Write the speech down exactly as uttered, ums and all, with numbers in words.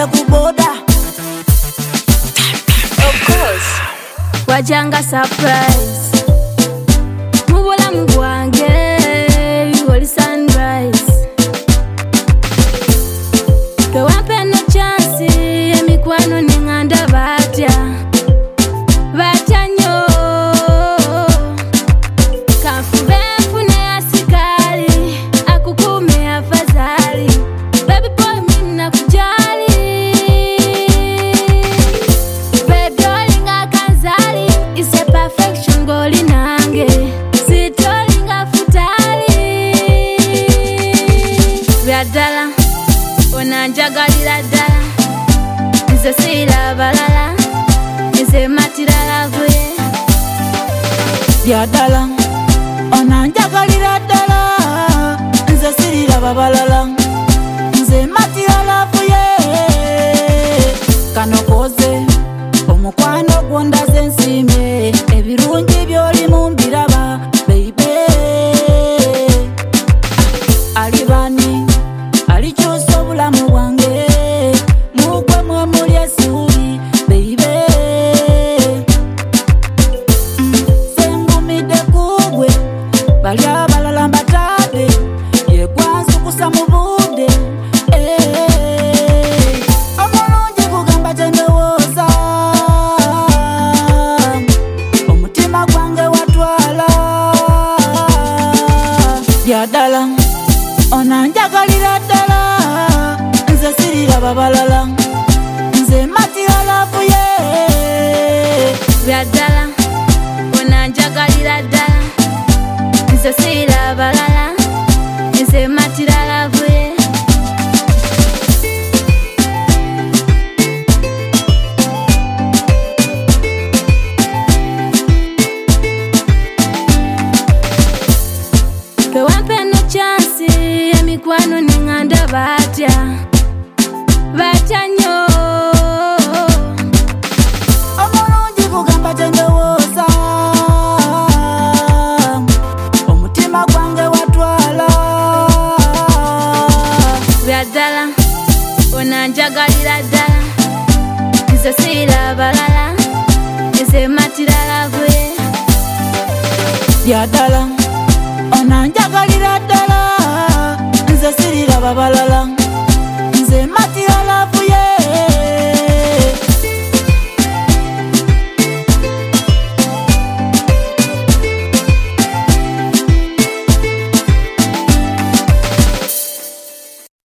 Tugende ku boda. Of course. Wajanga surprise. Mubula mgwange, wali sunrise. Kewampe no chance, emikwano ninganda batya. Batya nyo. Kafube mfune asikali, akukume afadhali. Baby boy mimi nakujali. Baby darling akanzali, it's a perfection goli nange. Sitolinga futali. Vyadala, onanjagalira ddala. Nze sira balala, nze matira lavuye. Vyadala, onanjagalira ddala. Nze sirira babalala, nze matira lavuye. Kano koze omukwano gwondaze nsimye, ebirungi by'olimu mbiraba baby. Ali bani alikyusa obulamu bwange, mugwe mwe muli essuubi baby. Sengumidde kugwe bali abalala mbatabe, yegwanzukusa mu budde. Omulungi kugamba kye ndowooza, omutima gwange watwala. Byadala, onanjagalira ddala. Nze sirira babalala, nze matira lavuye. Byadala, onanjagalira ddala. Nze sira balala, nze matira lavuye. Kewampe no chance, emikwano ninganda batya. Batya nyo. Omulungi kugamba kye ndowooza, omutima gwange watwala. Byadala, onanjagalira ddala. Nze sira balala, nze matira lavuye. Byadala, onanjagalira ddala. Nze sirira babalala,